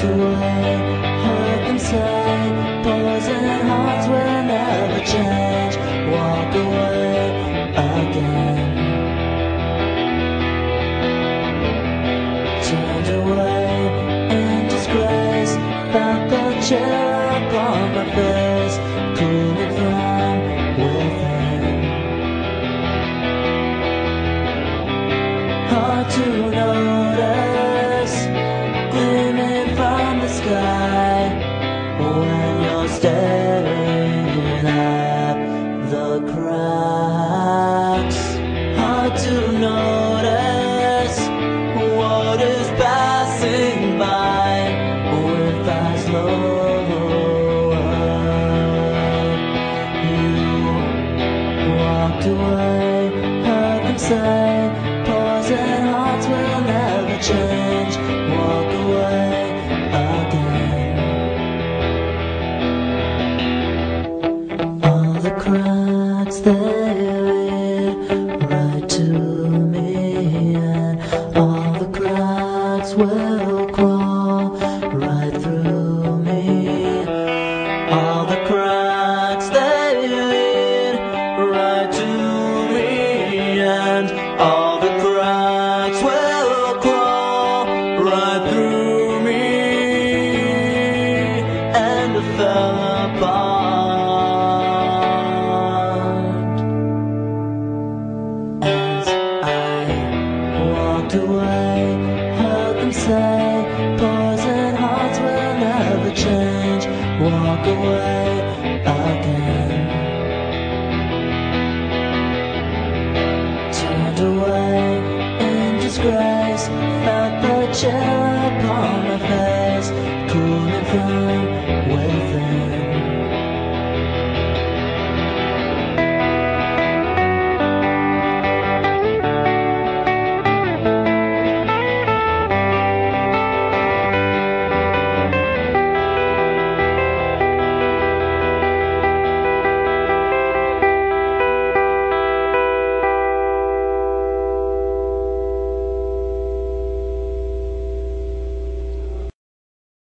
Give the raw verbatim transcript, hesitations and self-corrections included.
away, heard them say, poison hearts will never change. Walk away again. Turned away in disgrace, felt the chill upon my face, cooling from within. Hard to notice, gleaming from the sky, when you're staring at the cracks. Hard to notice what is passing by with eyes lowered. You walked away, heard them say, poison hearts will never change. Walk away again. All the cracks they lead right to me, and all the cracks will crawl right through me. All the cracks they lead right to me, and all the cracks will crawl right through me. And I fell apart as I walked away, heard them say, poison hearts will never change. Walk away again. Turned away in disgrace, felt the chill upon my face, cooling from